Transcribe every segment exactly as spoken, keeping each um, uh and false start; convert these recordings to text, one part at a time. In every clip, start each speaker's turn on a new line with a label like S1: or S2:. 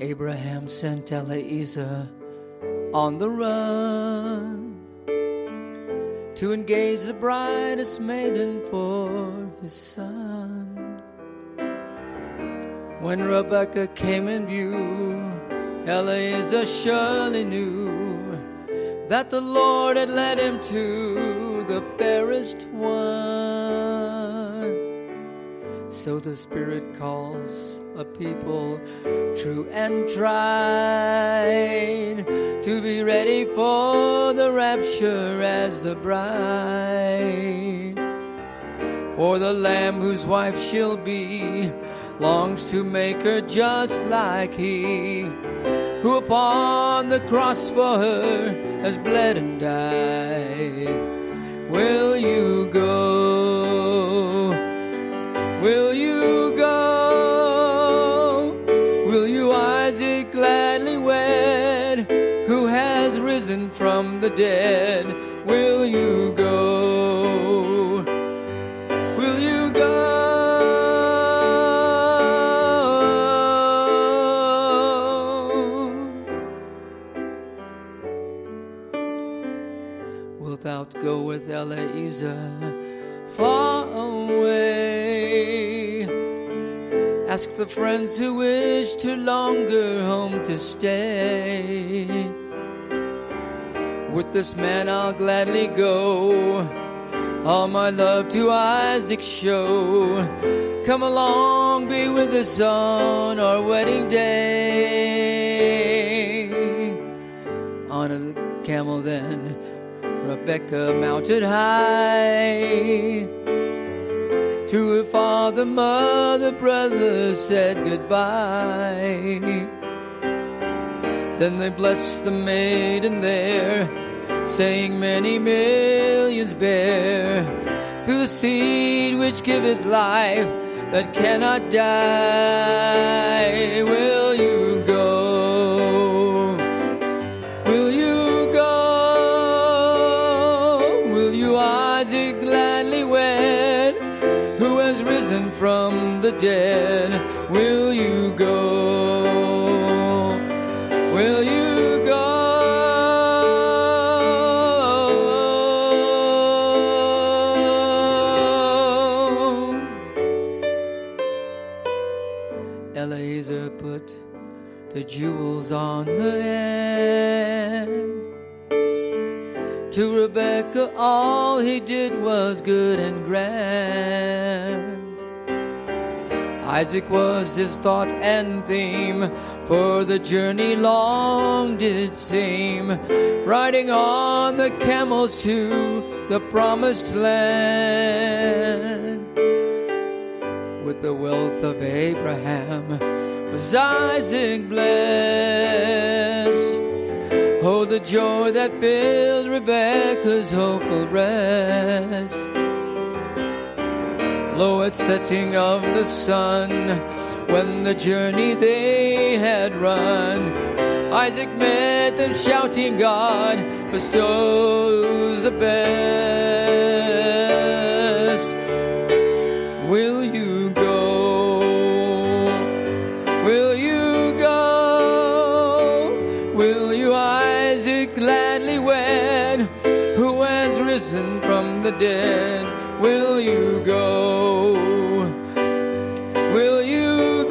S1: Abraham sent Eliezer on the run to engage the brightest maiden for his son. When Rebekah came in view, Eliezer surely knew that the Lord had led him to the fairest one. So the Spirit calls a people true and tried to be ready for the rapture as the bride. For the Lamb whose wife she'll be longs to make her just like he, who upon the cross for her has bled and died. Will you go? Will you go? Will you Isaac gladly wed, who has risen from the dead? Will you go? Will you go? Wilt thou go with Eliezer far away? Ask the friends who wish to longer home to stay. With this man I'll gladly go, all my love to Isaac show. Come along, be with us on our wedding day. On a camel then Rebekah mounted high, to her father, mother, brother said goodbye. Then they blessed the maiden there, saying many millions bear, through the seed which giveth life that cannot die. Will you go? Will you go? Will you Isaac gladly wed, who has risen from the dead? Will you go? Will you go? Eliezer put the jewels on her hand. To Rebekah all he did was good and grand. Isaac was his thought and theme, for the journey long did seem, riding on the camels to the promised land. With the wealth of Abraham was Isaac blessed. Oh, the joy that filled Rebekah's hopeful breast. Lo, at setting of the sun, when the journey they had run, Isaac met them shouting, God bestows the best. Will you go? Will you go? Will you Isaac gladly wed, who has risen from the dead? Will you go? Will you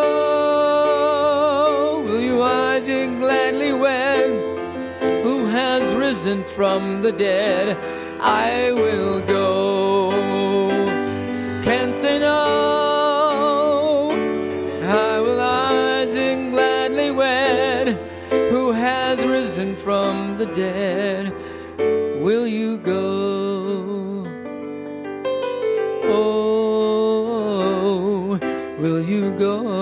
S1: go? Will you Isaac gladly wed, who has risen from the dead? I will go. Can't say no. I will Isaac gladly wed, who has risen from the dead. Will you go? Oh, will you go?